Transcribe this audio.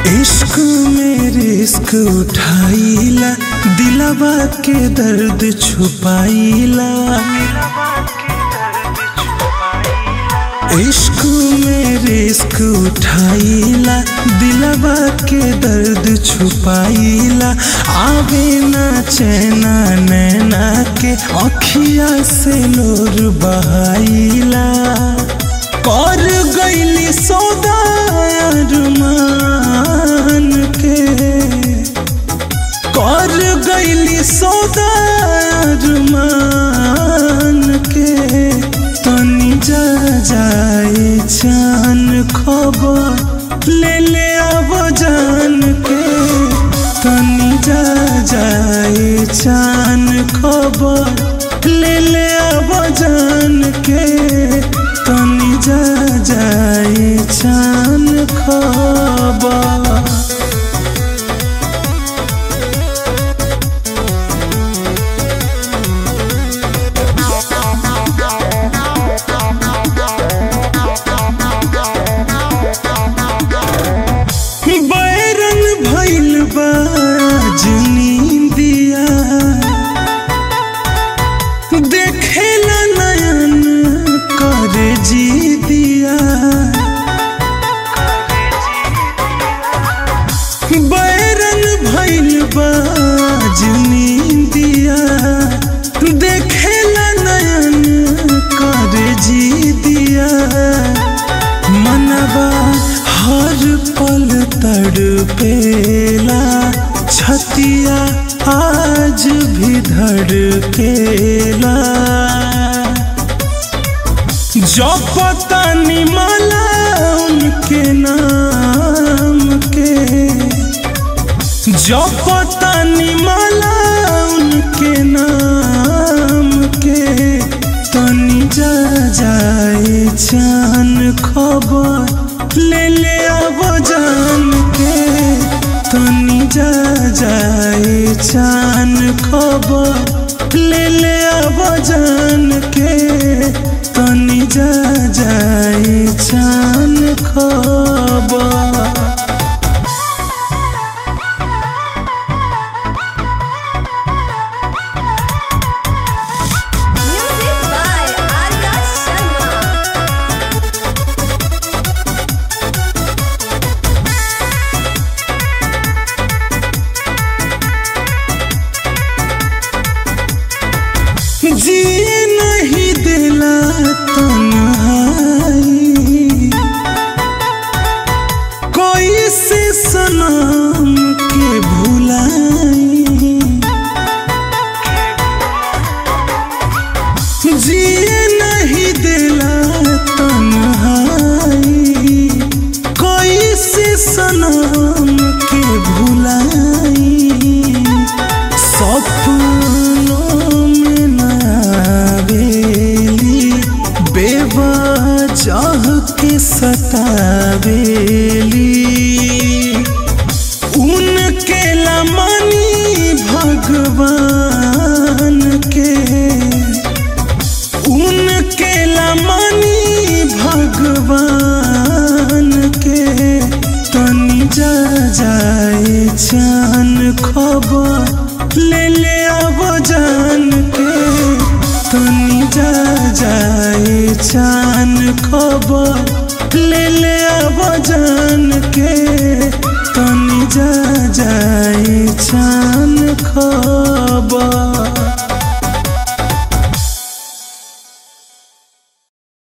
इश्क में रिस्क उठाइला, दिलवा के दर्द छुपाइला। इश्क में रिस्क उठाइला, दिलवा के दर्द छुपाइला। आवे ना चैना नैना के अखिया से लोर बहाइला। कर गईली सौदा अरमान के, कर गईली सौदा अरमान के। तनी जा जाए जान खबर ले ले अब जान के। तनी जा जाए जान खबर ले ले अब जान के। तनी जा जाए जान खबर। बैरन भइल बा नींदिया, देखेला नयन करे जी दिया। बैरन भइल बा नींदिया, देखेला नयन करे जी दिया। मनवा हर पल तड़पेला, छतिया आज भी धड़केला। जब पता निमाला उनके नाम के, जब पता निमाला उनके नाम के। तनी जा जाए जान खबर ले ले अब जान के। तनी जा जाए जान खबर ले ले अब जान के। तनी जा जाए जान खबर। जिए नहीं दिला तन्हाई, कोई से सनम के भुलाई। जिए नहीं दिला तन्हाई, कोई से सनम के भुलाई। बेवजह के सतावेली, उनके लमानी भगवान के। उनके लमानी भगवान के। तनी जा जाए जान खबर ले ले अब जान के। तनी जा जाए जान खबर ले ले अब जान के। तनी जा जाए जान